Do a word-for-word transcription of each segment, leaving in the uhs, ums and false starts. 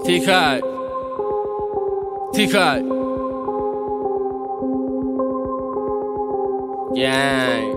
تیکای تیکای گنگ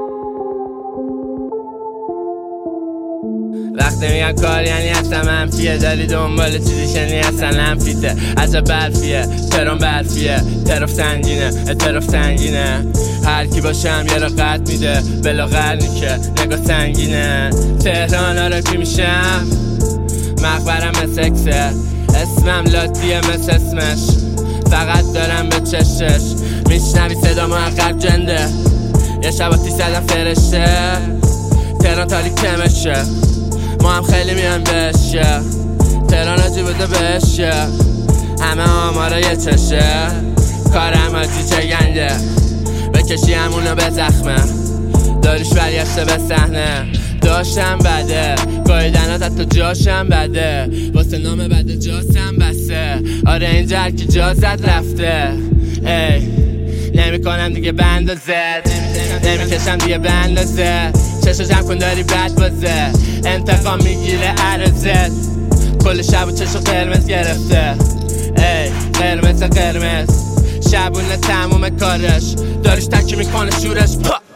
وقتی میگم کار یعنی اصلا منفیه، داری دنبال چیزی شنی اصلا منفیته. عجب برفیه ترام برفیه، طرف سنگینه اطراف سنگینه. هر کی باشم یه را قد میده بلا قرنی که نگاه سنگینه. تهران آرپی میشم مقبرم مثل اکسه، اسمم لاتیه مثل اسمش، فقط دارم به چشش. میشنوی صدا محقق جنده، یه شباتی زدم فرشته. تهران تاریک کمشه، ما هم خیلی میان بشه. تهران آجی بوده بشه، همه آمارا یه چشه. کارم آجی چه گنده، بکشی همونو به زخمه. داریش برگشته به صحنه، داشتم بده گایدنات حتی جاشم بده. واسه نام بده جاسم بسته، آره اینجا هرکی جا زد رفته. ای نمی کنم دیگه بندازه، نمی کشم دیگه بندازه. چشو جمع کن داری بد بازه، انتقام میگیره عرضت. کل شب و چشو قرمز گرفته، ای قرمز قرمز. شبونه تموم کارش، داریش تکی میکنه شورش.